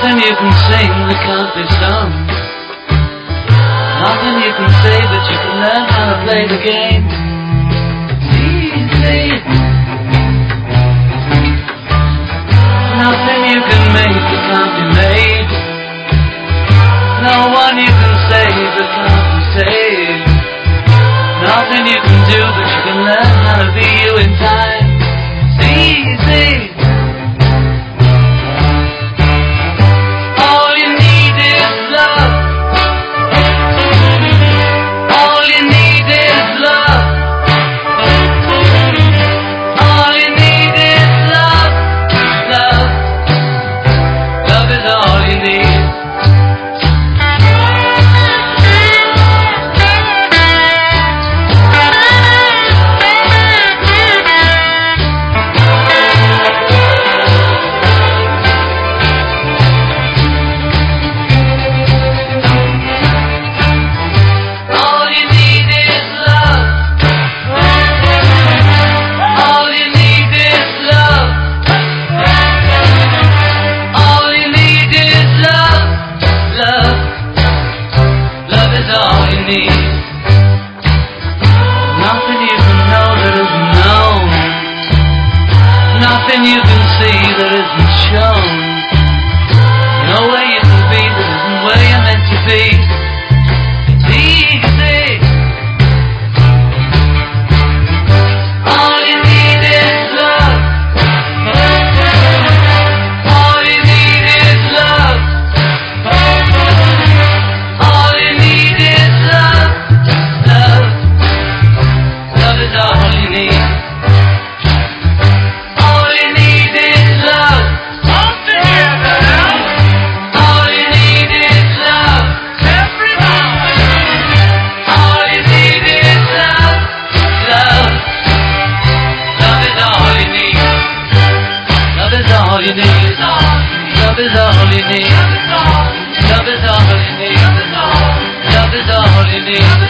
Nothing you can sing that can't be sung. Nothing you can say, but you can learn how to play the game. It's easy. Nothing you can make that can't be made. No one you can save that can't be saved. Nothing you can do, but you can learn how to be you in time. It's easy. Nothing you can see that isn't shown. No way you can be that isn't where you're meant to be. It's easy. All you need is love. All you need is love. All you need is love. Love. Love is all you need. All you need, love is all you need, love is all you need, love is all you need.